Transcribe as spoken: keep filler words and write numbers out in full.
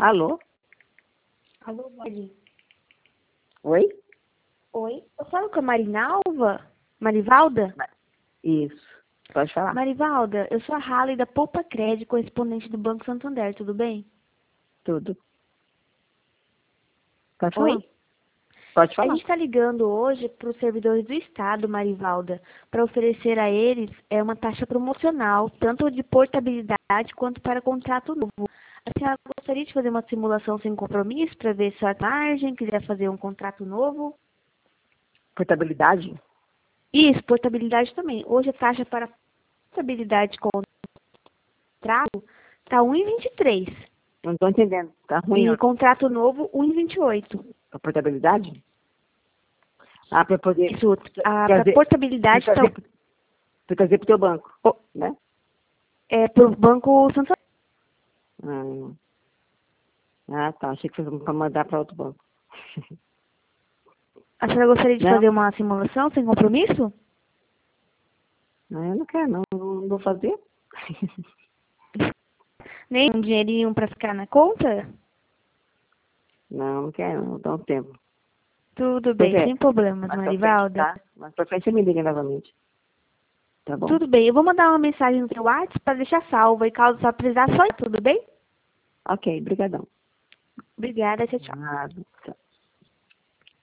Alô? Alô, Mari. Oi? Oi? Eu falo com a Marinalva? Marivalda? Isso. Pode falar. Marivalda, eu sou a Halley da Poupa Crédito, correspondente do Banco Santander, tudo bem? Tudo. Pode falar. Oi? Pode A falar. gente está ligando hoje para os servidores do Estado, Marivalda, para oferecer a eles é, uma taxa promocional, tanto de portabilidade quanto para contrato novo. A senhora gostaria de fazer uma simulação sem compromisso para ver se a margem, quiser fazer um contrato novo? Portabilidade? Isso, portabilidade também. Hoje a taxa para portabilidade com contrato está um vírgula vinte e três. Não estou entendendo. Tá ruim E ó, contrato novo, um vírgula vinte e oito. a portabilidade? Ah, para poder Isso, a pra trazer, portabilidade está trazer, pra trazer pro teu banco, né? é, para o Banco Santander. Ah, ah, tá. Achei que fosse para mandar para outro banco. A senhora gostaria de Não, fazer uma simulação sem compromisso? não, eu não quero, não. Não vou fazer. Nem um dinheirinho para ficar na conta? Não, não quero, não. Dá um tempo. Tudo Pois bem, é. sem problemas, Mais pra frente, Marivalda. tá? Mais pra frente você me liga novamente. Tá bom? Tudo bem, eu vou mandar uma mensagem no seu WhatsApp para deixar salva e caso só precisar, só tudo bem? Ok, brigadão. Obrigada, tchau, tchau. Nada. Tchau.